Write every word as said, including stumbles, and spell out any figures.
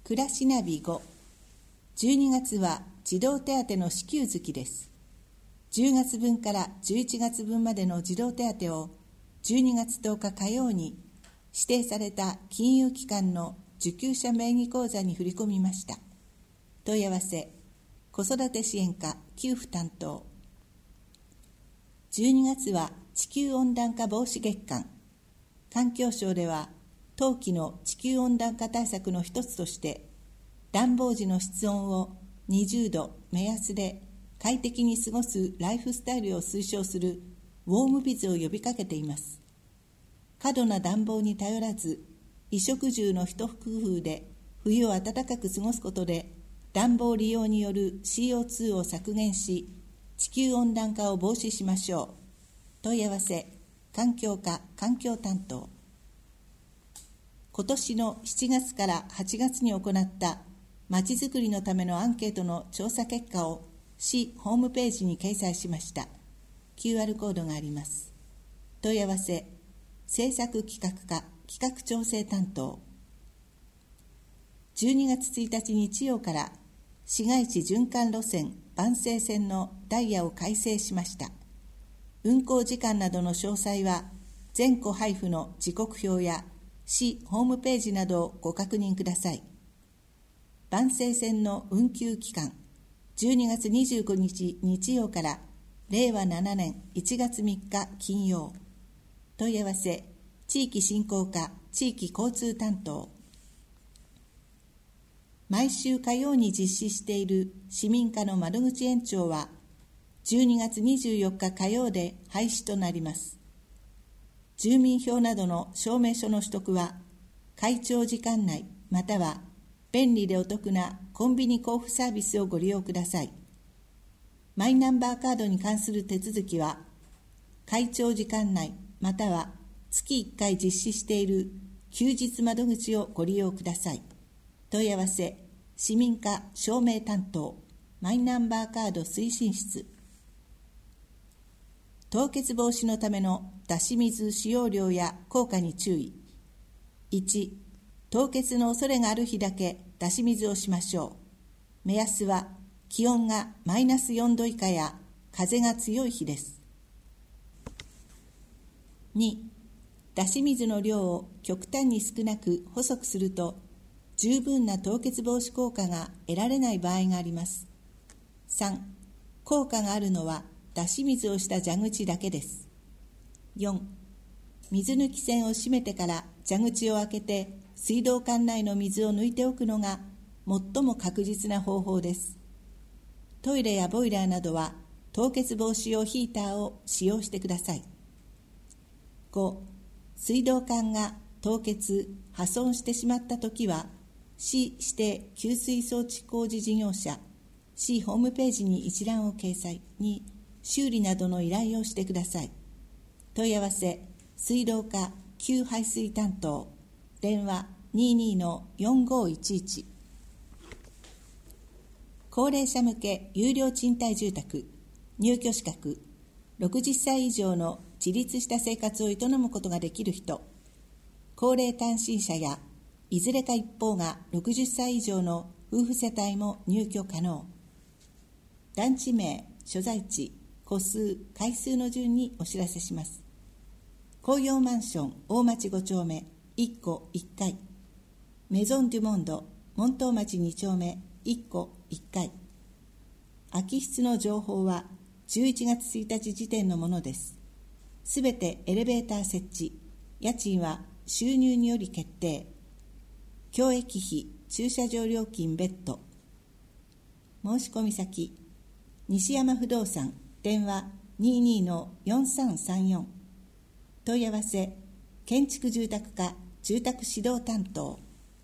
暮らしナビご。じゅうにがつは児童手当の支給月です。じゅうがつぶんからじゅういちがつぶんまでの児童手当をじゅうにがつとおか火曜に指定された金融機関の受給者名義口座に振り込みました。問い合わせ、子育て支援課給付担当。じゅうにがつは地球温暖化防止月間。環境省では冬季の地球温暖化対策の一つとして、暖房時の室温をにじゅうど目安で快適に過ごすライフスタイルを推奨するウォームビズを呼びかけています。過度な暖房に頼らず、衣食住の一工夫で冬を暖かく過ごすことで、暖房利用による シーオーツー を削減し、地球温暖化を防止しましょう。問い合わせ、環境課環境担当。今年のしちがつからはちがつに行ったまちづくりのためのアンケートの調査結果を市ホームページに掲載しました。 キューアール コードがあります。問い合わせ、政策企画課企画調整担当。じゅうにがつついたち日曜から市街地循環路線万世線のダイヤを改正しました。運行時間などの詳細は全戸配布の時刻表や市ホームページなどをご確認ください。万世線の運休期間、じゅうにがつにじゅうごにち日曜かられいわななねんいちがつみっか金曜。問い合わせ、地域振興課地域交通担当。毎週火曜に実施している市民課の窓口延長はじゅうにがつにじゅうよっか火曜で廃止となります。住民票などの証明書の取得は開庁時間内または便利でお得なコンビニ交付サービスをご利用ください。マイナンバーカードに関する手続きは開庁時間内またはつきいっかい実施している休日窓口をご利用ください。問い合わせ、市民課証明担当マイナンバーカード推進室。凍結防止のための出し水使用量や効果に注意。いち、凍結の恐れがある日だけ出し水をしましょう。目安は気温がマイナスよんど以下や風が強い日です。に、出し水の量を極端に少なく細くすると十分な凍結防止効果が得られない場合があります。さん、効果があるのは出し水をした蛇口だけです。よん、水抜き栓を閉めてから蛇口を開けて水道管内の水を抜いておくのが最も確実な方法です。トイレやボイラーなどは凍結防止用ヒーターを使用してください。ご、水道管が凍結・破損してしまったときは市指定給水装置工事事業者市ホームページに一覧を掲載に修理などの依頼をしてください。問い合わせ、水道課給排水担当、電話 にじゅうに のよんごいちいち。高齢者向け有料賃貸住宅、入居資格、ろくじゅっさい以上の自立した生活を営むことができる人、高齢単身者やいずれか一方がろくじゅっさい以上の夫婦世帯も入居可能。団地名、所在地、戸数、階数の順にお知らせします。公用マンション大町ごちょうめいっこいっかい、メゾンデュモンド門東町にちょうめいっこいっかい。空き室の情報はじゅういちがつついたち時点のものです。すべてエレベーター設置、家賃は収入により決定。教育費、駐車場料金別途。申し込み先、西山不動産、電話 にじゅうに のよんさんさんよん。問い合わせ、建築住宅課住宅指導担当。